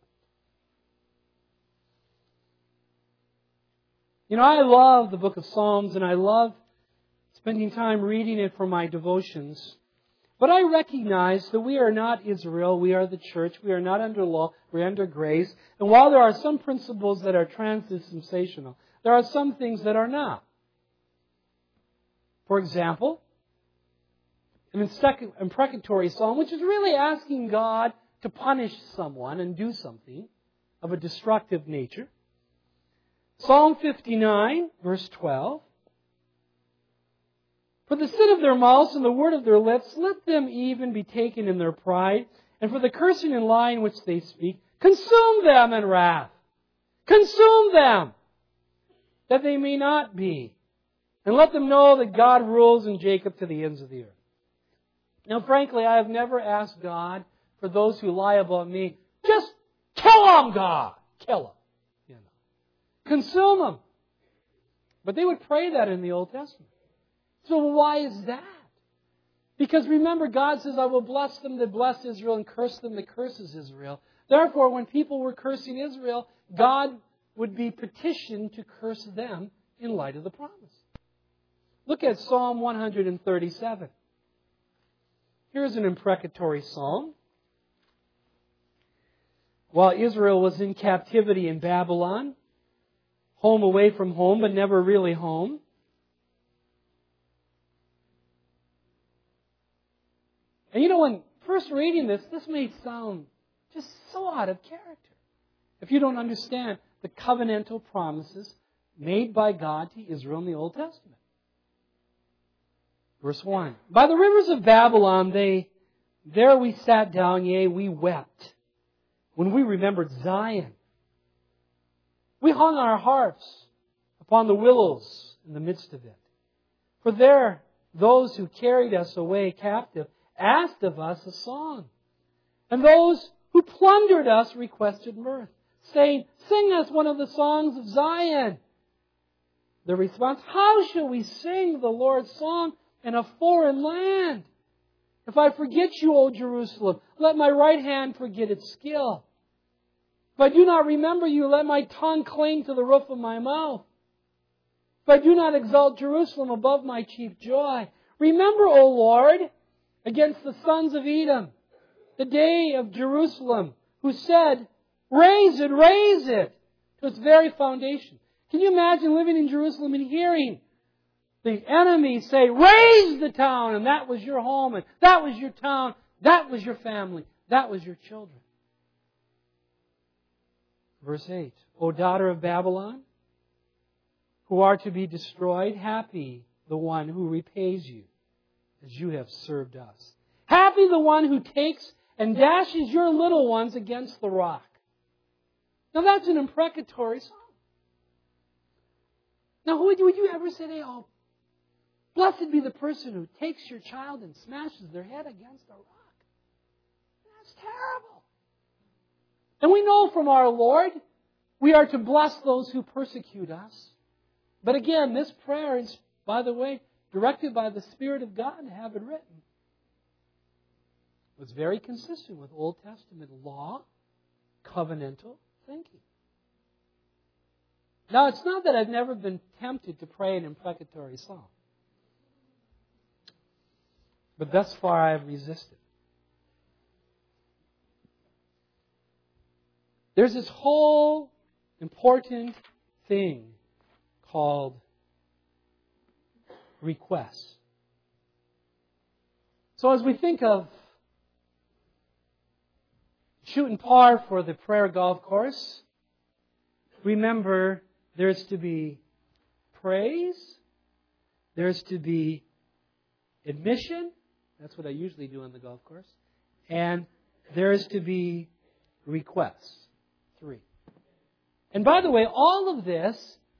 I love the book of Psalms, and I love spending time reading it for my devotions. But I recognize that we are not Israel, we are the church, we are not under law, we're under grace. And while there are some principles that are transdispensational, there are some things that are not. For example, an imprecatory psalm, which is really asking God to punish someone and do something of a destructive nature. Psalm 59, verse 12. For the sin of their mouths and the word of their lips, let them even be taken in their pride. And for the cursing and lying which they speak, consume them in wrath. Consume them, that they may not be. And let them know that God rules in Jacob to the ends of the earth. Now, frankly, I have never asked God for those who lie about me, just kill them, God. Kill them. You know. Consume them. But they would pray that in the Old Testament. So why is that? Because remember, God says, I will bless them that bless Israel and curse them that curses Israel. Therefore, when people were cursing Israel, God would be petitioned to curse them in light of the promise. Look at Psalm 137. Here's an imprecatory psalm. While Israel was in captivity in Babylon, home away from home, but never really home, and you know, when first reading this may sound just so out of character if you don't understand the covenantal promises made by God to Israel in the Old Testament. Verse 1. By the rivers of Babylon, there we sat down, yea, we wept, when we remembered Zion. We hung our harps upon the willows in the midst of it. For there, those who carried us away captive asked of us a song. And those who plundered us requested mirth, saying, sing us one of the songs of Zion. The response, how shall we sing the Lord's song in a foreign land? If I forget you, O Jerusalem, let my right hand forget its skill. If I do not remember you, let my tongue cling to the roof of my mouth. If I do not exalt Jerusalem above my chief joy. Remember, O Lord, against the sons of Edom, the day of Jerusalem, who said, raise it to its very foundation. Can you imagine living in Jerusalem and hearing the enemy say, raise the town, and that was your home, and that was your town, that was your family, that was your children. Verse 8, O daughter of Babylon, who are to be destroyed, happy the one who repays you as you have served us. Happy the one who takes and dashes your little ones against the rock. Now that's an imprecatory song. Now would you ever say, oh, blessed be the person who takes your child and smashes their head against a rock? That's terrible. And we know from our Lord, we are to bless those who persecute us. But again, this prayer is, by the way, directed by the Spirit of God to have it written. It was very consistent with Old Testament law, covenantal thinking. Now, it's not that I've never been tempted to pray an imprecatory psalm. But thus far I have resisted. There's this whole important thing called requests. So as we think of shooting par for the prayer golf course, remember there's to be praise, there's to be admission, that's what I usually do on the golf course, and there's to be requests. 3. And by the way, all of this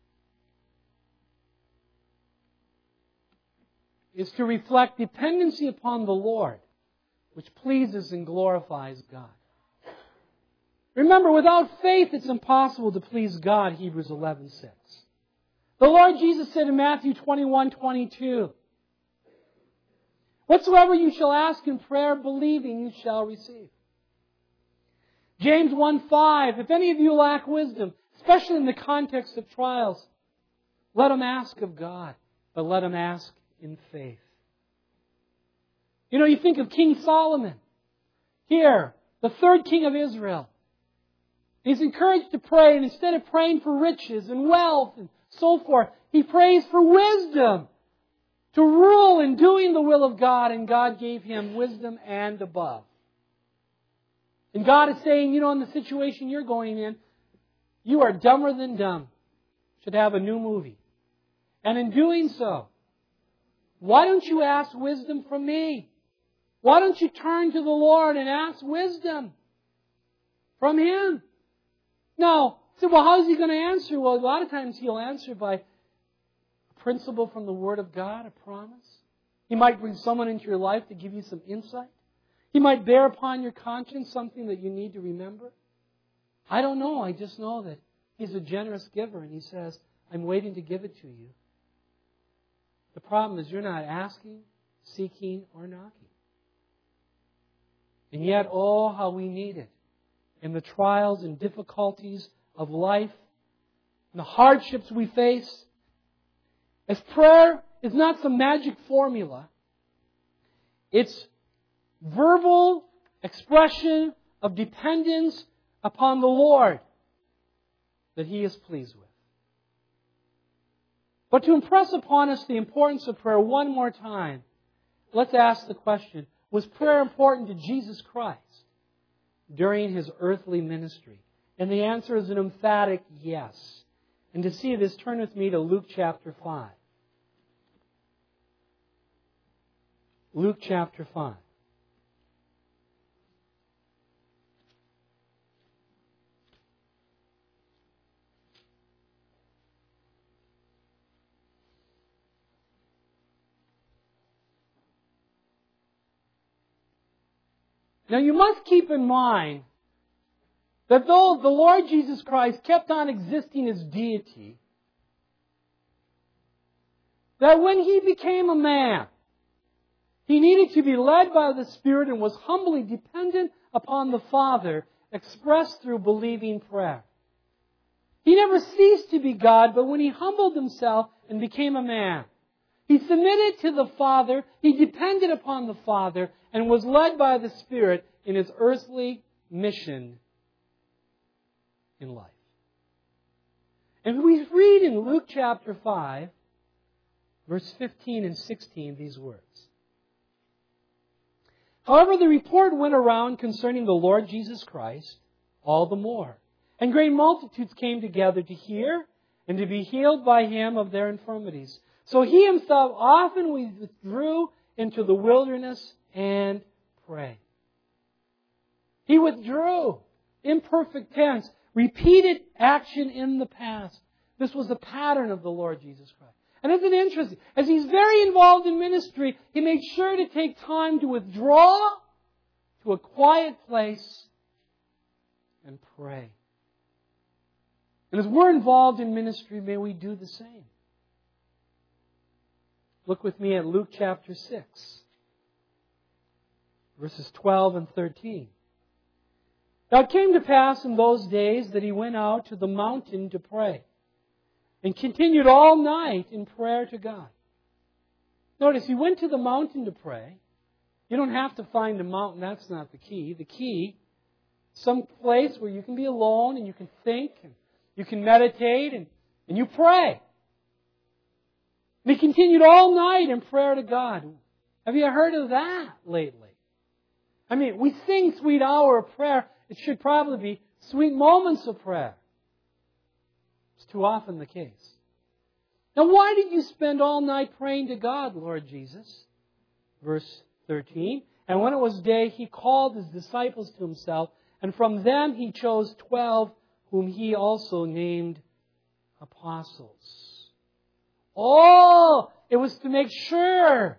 is to reflect dependency upon the Lord, which pleases and glorifies God. Remember, without faith it's impossible to please God, Hebrews 11:6. The Lord Jesus said in Matthew 21:22, whatsoever you shall ask in prayer, believing you shall receive. James 1:5, if any of you lack wisdom, especially in the context of trials, let him ask of God, but let him ask in faith. You know, you think of King Solomon. Here, the third king of Israel. He's encouraged to pray, and instead of praying for riches and wealth and so forth, he prays for wisdom to rule in doing the will of God, and God gave him wisdom and above. And God is saying, you know, in the situation you're going in, you are dumber than dumb. should have a new movie. And in doing so, why don't you ask wisdom from me? Why don't you turn to the Lord and ask wisdom from Him? Now, so, well, how is He going to answer? Well, a lot of times He'll answer by a principle from the Word of God, a promise. He might bring someone into your life to give you some insight. He might bear upon your conscience something that you need to remember. I don't know. I just know that He's a generous giver, and He says, I'm waiting to give it to you. The problem is you're not asking, seeking, or knocking. And yet, oh, how we need it. In the trials and difficulties of life, and the hardships we face, as prayer is not some magic formula. It's verbal expression of dependence upon the Lord that He is pleased with. But to impress upon us the importance of prayer one more time, let's ask the question, was prayer important to Jesus Christ during His earthly ministry? And the answer is an emphatic yes. And to see this, turn with me to Luke chapter 5. Luke chapter 5. Now you must keep in mind that though the Lord Jesus Christ kept on existing as deity, that when He became a man, He needed to be led by the Spirit and was humbly dependent upon the Father, expressed through believing prayer. He never ceased to be God, but when He humbled Himself and became a man, He submitted to the Father, He depended upon the Father, and was led by the Spirit in His earthly mission in life. And we read in Luke chapter 5, verse 15 and 16, these words. However, the report went around concerning the Lord Jesus Christ all the more. And great multitudes came together to hear and to be healed by Him of their infirmities. So He Himself often withdrew into the wilderness and prayed. He withdrew. Imperfect tense. Repeated action in the past. This was the pattern of the Lord Jesus Christ. And isn't it interesting? As He's very involved in ministry, He made sure to take time to withdraw to a quiet place and pray. And as we're involved in ministry, may we do the same. Look with me at Luke chapter 6, verses 12 and 13. Now it came to pass in those days that He went out to the mountain to pray, and continued all night in prayer to God. Notice, He went to the mountain to pray. You don't have to find a mountain. That's not the key. The key, some place where you can be alone and you can think and you can meditate and you pray. And He continued all night in prayer to God. Have you heard of that lately? I mean, we sing Sweet Hour of Prayer. It should probably be Sweet Moments of Prayer. It's too often the case. Now, why did you spend all night praying to God, Lord Jesus? Verse 13. And when it was day, He called His disciples to Himself, and from them He chose 12, whom He also named apostles. Oh, it was to make sure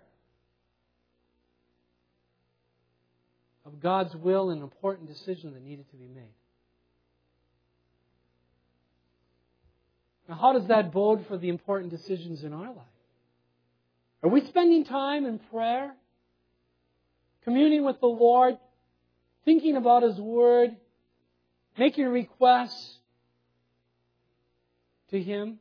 of God's will and important decision that needed to be made. Now, how does that bode for the important decisions in our life? Are we spending time in prayer, communing with the Lord, thinking about His Word, making requests to Him?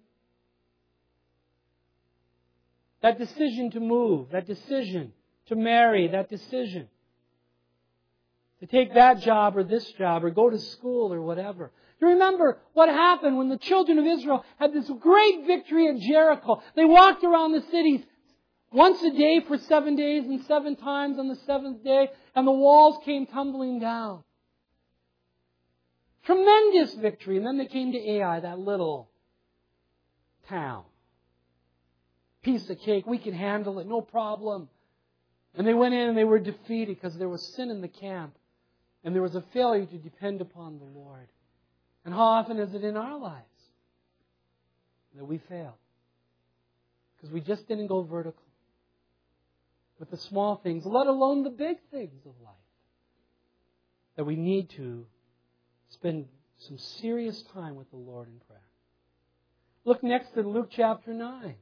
That decision to move, that decision to marry, that decision to take that job or this job or go to school or whatever. You remember what happened when the children of Israel had this great victory at Jericho. They walked around the cities once a day for 7 days and 7 times on the 7th day, and the walls came tumbling down. Tremendous victory. And then they came to Ai, that little town. Piece of cake, we can handle it, no problem. And they went in and they were defeated because there was sin in the camp. And there was a failure to depend upon the Lord. And how often is it in our lives that we fail? Because we just didn't go vertical with the small things, let alone the big things of life. That we need to spend some serious time with the Lord in prayer. Look next at Luke chapter 9.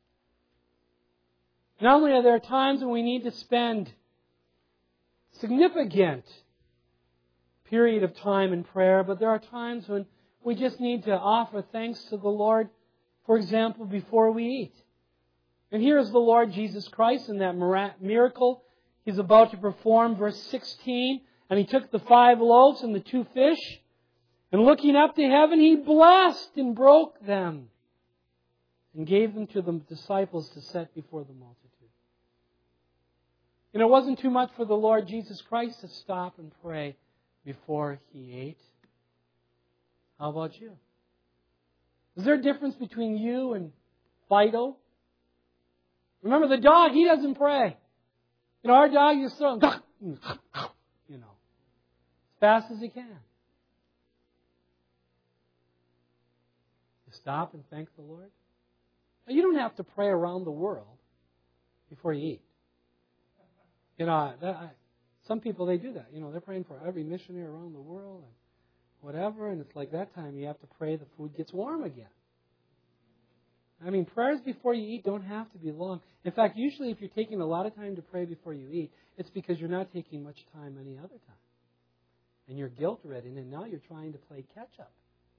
Not only are there times when we need to spend significant period of time in prayer, but there are times when we just need to offer thanks to the Lord, for example, before we eat. And here is the Lord Jesus Christ in that miracle He's about to perform, verse 16. And He took the 5 loaves and the 2 fish, and looking up to heaven, He blessed and broke them and gave them to the disciples to set before the multitude. And it wasn't too much for the Lord Jesus Christ to stop and pray before He ate. How about you? Is there a difference between you and Fido? Remember, the dog, he doesn't pray. Our dog, you just throw him, as fast as he can. You stop and thank the Lord. Now, you don't have to pray around the world before you eat. Some people, they do that. They're praying for every missionary around the world and whatever, and it's like that time you have to pray the food gets warm again. Prayers before you eat don't have to be long. In fact, usually if you're taking a lot of time to pray before you eat, it's because you're not taking much time any other time. And you're guilt-ridden, and now you're trying to play catch-up.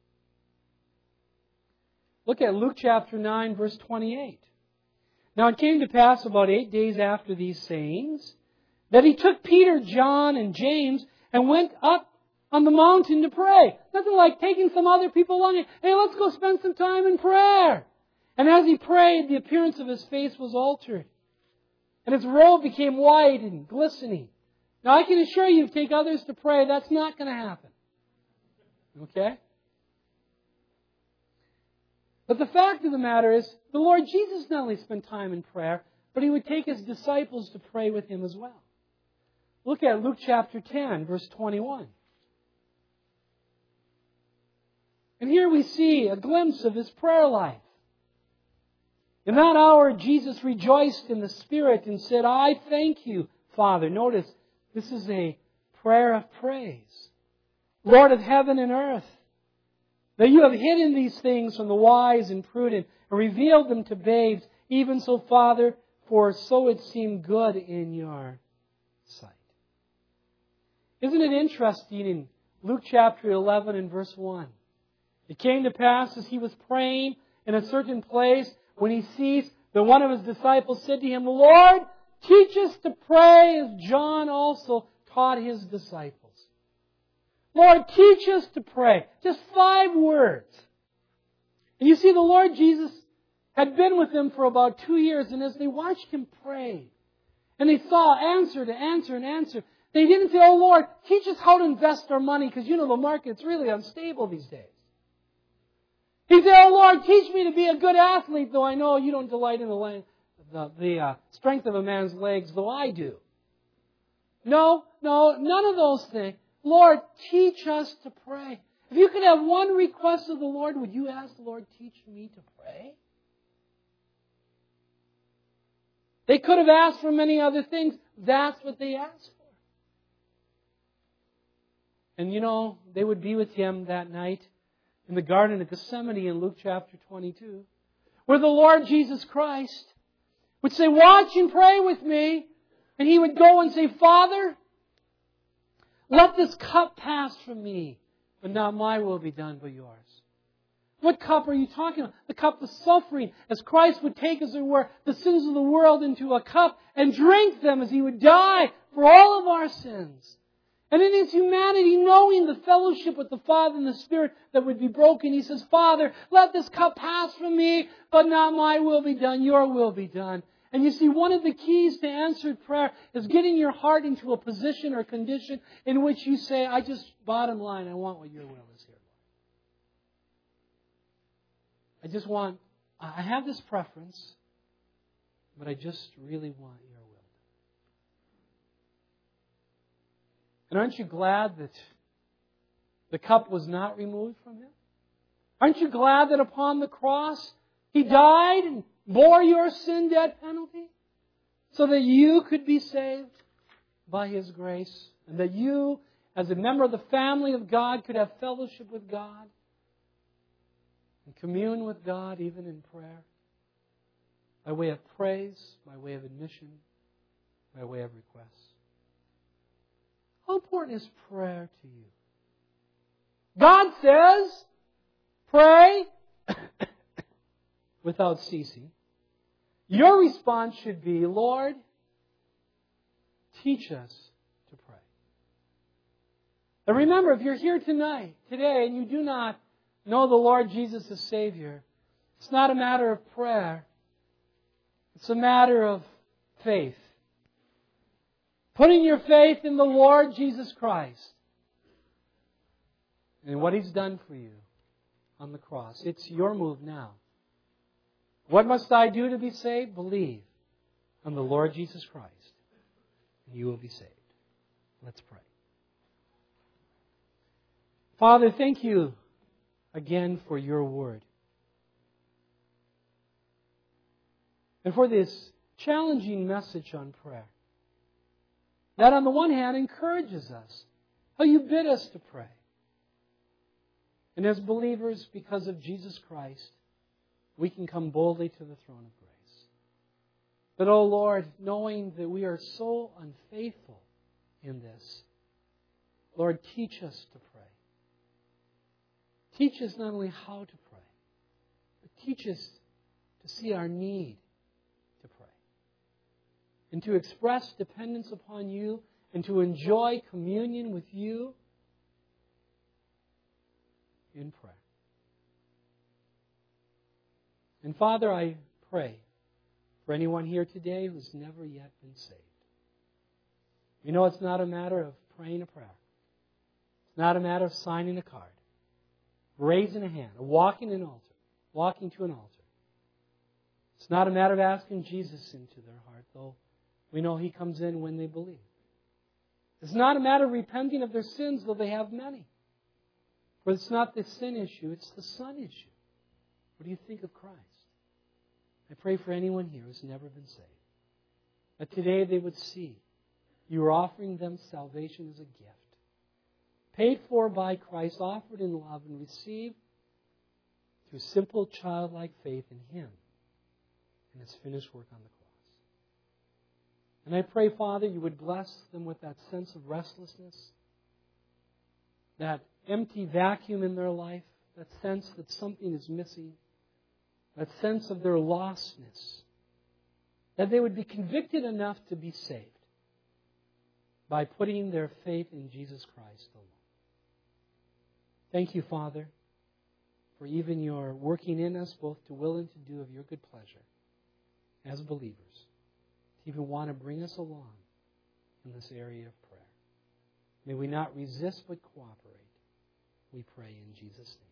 Look at Luke chapter 9, verse 28. Now it came to pass about 8 days after these sayings that He took Peter, John, and James and went up on the mountain to pray. Nothing like taking some other people along. Hey, let's go spend some time in prayer. And as He prayed, the appearance of His face was altered. And His robe became white and glistening. Now I can assure you, if you take others to pray, that's not going to happen. Okay? But the fact of the matter is, the Lord Jesus not only spent time in prayer, but He would take His disciples to pray with Him as well. Look at Luke chapter 10, verse 21. And here we see a glimpse of His prayer life. In that hour, Jesus rejoiced in the Spirit and said, I thank you, Father. Notice, this is a prayer of praise. Lord of heaven and earth, that you have hidden these things from the wise and prudent and revealed them to babes. Even so, Father, for so it seemed good in your sight. Isn't it interesting in Luke chapter 11 and verse 1? It came to pass as He was praying in a certain place, when He ceased, that one of His disciples said to Him, Lord, teach us to pray as John also taught his disciples. Lord, teach us to pray. Just 5 words. And you see, the Lord Jesus had been with them for about 2 years, and as they watched Him pray, and they saw answer to answer and answer, they didn't say, oh Lord, teach us how to invest our money, because the market's really unstable these days. He said, oh Lord, teach me to be a good athlete, though I know you don't delight in the strength of a man's legs, though I do. No, none of those things. Lord, teach us to pray. If you could have one request of the Lord, would you ask the Lord, teach me to pray? They could have asked for many other things. That's what they asked for. And they would be with Him that night in the Garden of Gethsemane in Luke chapter 22, where the Lord Jesus Christ would say, watch and pray with me. And He would go and say, Father, let this cup pass from me, but not my will be done but yours. What cup are you talking about? The cup of suffering, as Christ would take, as it were, the sins of the world into a cup and drink them as He would die for all of our sins. And in His humanity, knowing the fellowship with the Father and the Spirit that would be broken, He says, Father, let this cup pass from me, but not my will be done, your will be done. And you see, one of the keys to answered prayer is getting your heart into a position or condition in which you say, bottom line, I want what your will is here. I just want I have this preference, but I just really want your will. And aren't you glad that the cup was not removed from him? Aren't you glad that upon the cross he died and bore your sin debt penalty so that you could be saved by his grace and that you, as a member of the family of God, could have fellowship with God and commune with God even in prayer by way of praise, by way of admission, by way of request? How important is prayer to you? God says, pray without ceasing. Your response should be, Lord, teach us to pray. And remember, if you're here today, and you do not know the Lord Jesus as Savior, it's not a matter of prayer. It's a matter of faith. Putting your faith in the Lord Jesus Christ and what He's done for you on the cross. It's your move now. What must I do to be saved? Believe on the Lord Jesus Christ, and you will be saved. Let's pray. Father, thank you again for your word. And for this challenging message on prayer. That on the one hand encourages us. How you bid us to pray. And as believers, because of Jesus Christ, we can come boldly to the throne of grace. But, oh Lord, knowing that we are so unfaithful in this, Lord, teach us to pray. Teach us not only how to pray, but teach us to see our need to pray. And to express dependence upon you and to enjoy communion with you in prayer. And Father, I pray for anyone here today who's never yet been saved. You know, it's not a matter of praying a prayer. It's not a matter of signing a card, raising a hand, or walking to an altar. It's not a matter of asking Jesus into their heart, though we know He comes in when they believe. It's not a matter of repenting of their sins, though they have many. For it's not the sin issue, it's the Son issue. What do you think of Christ? I pray for anyone here who's never been saved, that today they would see you are offering them salvation as a gift, paid for by Christ, offered in love, and received through simple childlike faith in Him and His finished work on the cross. And I pray, Father, you would bless them with that sense of restlessness, that empty vacuum in their life, that sense that something is missing, that sense of their lostness, that they would be convicted enough to be saved by putting their faith in Jesus Christ alone. Thank you, Father, for even your working in us both to will and to do of your good pleasure as believers, to even want to bring us along in this area of prayer. May we not resist but cooperate, we pray in Jesus' name.